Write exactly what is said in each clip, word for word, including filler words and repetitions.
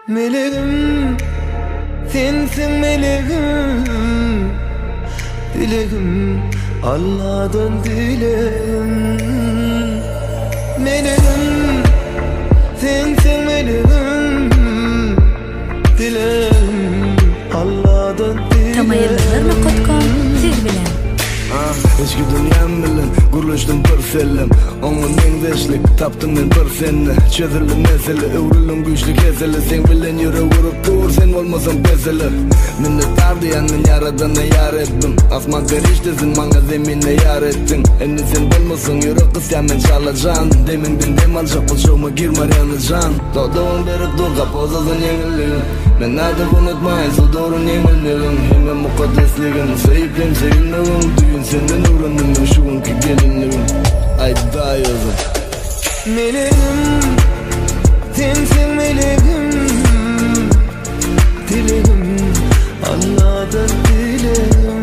Meleğim, sensin meleğim, dileğim Allah'tan dileğim. Meleğim, sensin meleğim, dileğim Allah'tan dileğim. Tamayırlar nokta com siz bilen. Eski dünyam bilen guruluşdum bir film. Onun mengdeşlik taptım men bir seni. Çözüldüm mesele, öwrüldüm güçlü kesele. Sen bilen yürü vurup dur, sen olmasan pesele. Minnettar diyen men yaradana yar ettim. Asman periştesin, manga zeminne yar ettin. Eni sen bilmesin, yürü kız ya men çalacan. Demindin dem alacak bul şoğuma girmar yanacan. Doğduğun berip dur kapozasın yenilin. Men adım unutmayın, su doğrun yenilin. Hemen mukaddesligin, seyiplim sevinmegin. Düğün senden öğrendim şu anki gelinliğim. Ay dayızım. Meleğim, sensin meleğim, dileğim Allah'tan dileğim.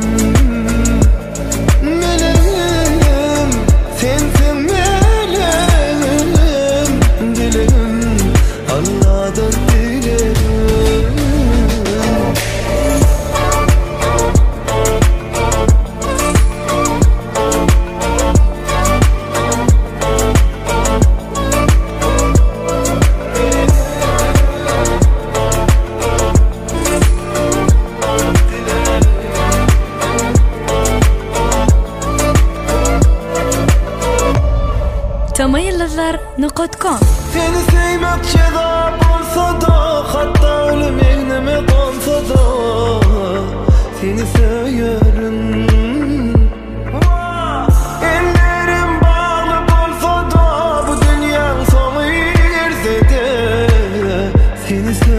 Meleğim, sensin meleğim, dileğim Allah'tan dileğim. Tamayırlar nokta com. Seni sevmek ceza olsa da, hatta ölüm egneme konsa da, seni severim. Ellerim bağlı olsa da, bu dünyanın sonu erse de, seni severim.